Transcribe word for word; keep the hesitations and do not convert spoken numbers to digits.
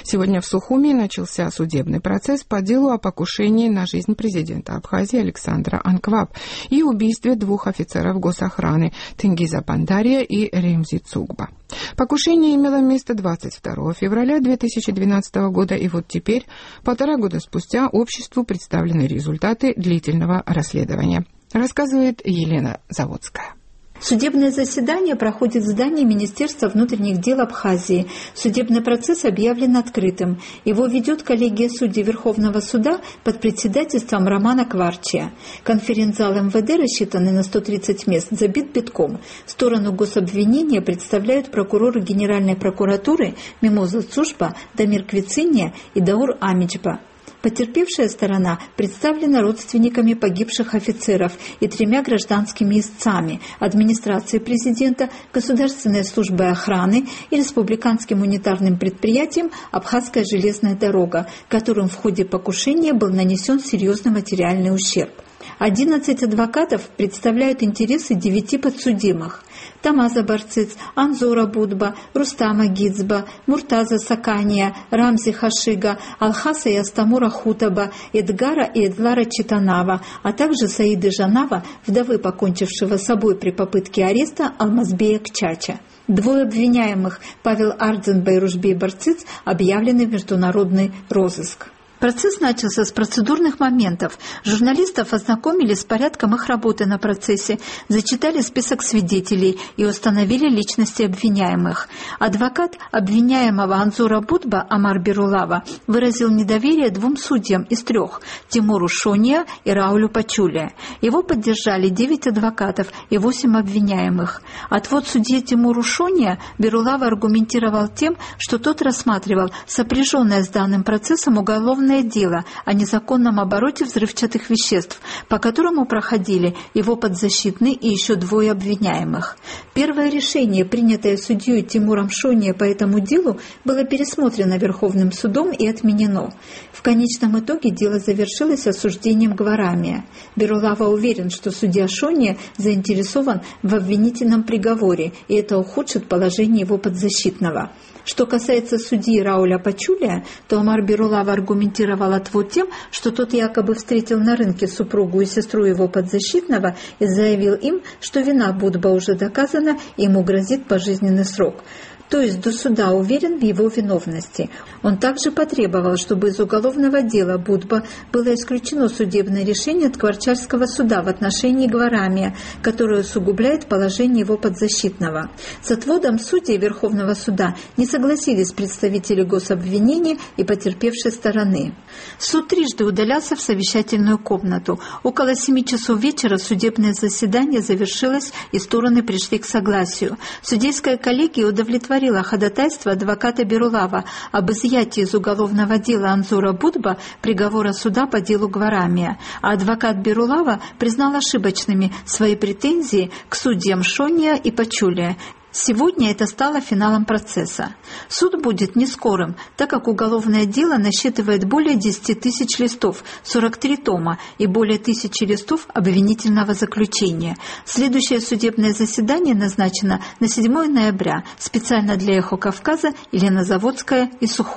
Сегодня в Сухуми начался судебный процесс по делу о покушении на жизнь президента Абхазии Александра Анкваб и убийстве двух офицеров госохраны Тенгиза Бандария и Ремзи Цугба. Покушение имело место двадцать второго февраля две тысячи двенадцатого года, и вот теперь, полтора года спустя, обществу представлены результаты длительного расследования. Рассказывает Елена Заводская. Судебное заседание проходит в здании Министерства внутренних дел Абхазии. Судебный процесс объявлен открытым. Его ведет коллегия судей Верховного суда под председательством Романа Кварчия. Конференц-зал эм вэ дэ, рассчитанный на сто тридцать мест, забит битком. Сторону гособвинения представляют прокуроры Генеральной прокуратуры Мимоза Цушба, Дамир Квициния и Даур Амичба. Потерпевшая сторона представлена родственниками погибших офицеров и тремя гражданскими истцами – администрацией президента, Государственной службой охраны и республиканским унитарным предприятием «Абхазская железная дорога», которым в ходе покушения был нанесен серьезный материальный ущерб. одиннадцать адвокатов представляют интересы девяти подсудимых. Тамаза Барциц, Анзора Будба, Рустама Гицба, Муртаза Сакания, Рамзи Хашига, Алхаса и Астамура Хутаба, Эдгара и Эдлара Читанава, а также Саиды Жанава, вдовы покончившего с собой при попытке ареста Алмазбея Кчача. Двое обвиняемых, Павел Ардзенба и Ружбей Барциц, объявлены в международный розыск. Процесс начался с процедурных моментов. Журналистов ознакомили с порядком их работы на процессе, зачитали список свидетелей и установили личности обвиняемых. Адвокат обвиняемого Анзора Будба Амар Бирулава выразил недоверие двум судьям из трех – Тимуру Шония и Раулю Пачуле. Его поддержали девять адвокатов и восемь обвиняемых. Отвод судьи Тимуру Шония Бирулава аргументировал тем, что тот рассматривал сопряженное с данным процессом уголовное дело о незаконном обороте взрывчатых веществ, по которому проходили его подзащитные и еще двое обвиняемых. Первое решение, принятое судьей Тимуром Шония по этому делу, было пересмотрено Верховным судом и отменено. В конечном итоге дело завершилось осуждением Гварамия. Бирулава уверен, что судья Шония заинтересован в обвинительном приговоре, и это ухудшит положение его подзащитного. Что касается судьи Рауля Пачулия, то Амар Бирулава аргументировал отвод тем, что тот якобы встретил на рынке супругу и сестру его подзащитного и заявил им, что вина Будба уже доказана и ему грозит пожизненный срок. То есть до суда уверен в его виновности. Он также потребовал, чтобы из уголовного дела Будба было исключено судебное решение Ткварчальского суда в отношении Гварамия, которое усугубляет положение его подзащитного. С отводом судей Верховного суда не согласились представители гособвинения и потерпевшей стороны. Суд трижды удалялся в совещательную комнату. Около семи часов вечера судебное заседание завершилось, и стороны пришли к согласию. Судейская коллегия удовлетворила ходатайство адвоката Бирулава об изъятии из уголовного дела Анзора Будба приговора суда по делу Гварамия, а адвокат Бирулава признал ошибочными свои претензии к судьям Шония и Пачулия. Сегодня это стало финалом процесса. Суд будет не скорым, так как уголовное дело насчитывает более десяти тысяч листов, сорок три тома и более тысячи листов обвинительного заключения. Следующее судебное заседание назначено на седьмое ноября. Специально для «Эхо Кавказа» Елена Заводская и Сухуми.